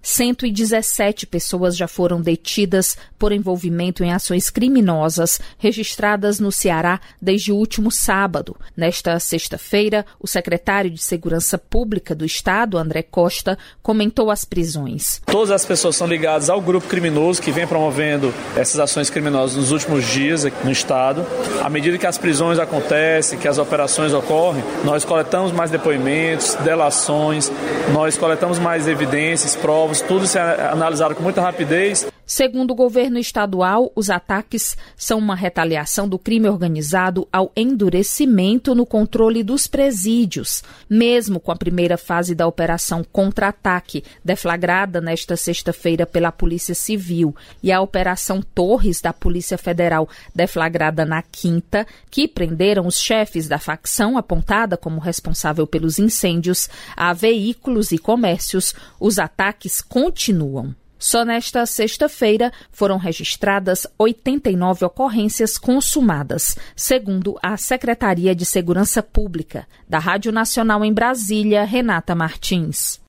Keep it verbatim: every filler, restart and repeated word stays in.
cento e dezessete pessoas já foram detidas por envolvimento em ações criminosas registradas no Ceará desde o último sábado. Nesta sexta-feira, o secretário de Segurança Pública do Estado, André Costa, comentou as prisões. Todas as pessoas são ligadas ao grupo criminoso que vem promovendo essas ações criminosas nos últimos dias aqui no Estado. À medida que as prisões acontecem, que as operações ocorrem, nós coletamos mais depoimentos, delações, nós coletamos mais evidências, provas, tudo isso é analisado com muita rapidez. Segundo o governo estadual, os ataques são uma retaliação do crime organizado ao endurecimento no controle dos presídios. Mesmo com a primeira fase da Operação Contra-Ataque, deflagrada nesta sexta-feira pela Polícia Civil, e a Operação Torres da Polícia Federal, deflagrada na quinta, que prenderam os chefes da facção apontada como responsável pelos incêndios a veículos e comércios, os ataques continuam. Só nesta sexta-feira foram registradas oitenta e nove ocorrências consumadas, segundo a Secretaria de Segurança Pública. Da Rádio Nacional em Brasília, Renata Martins.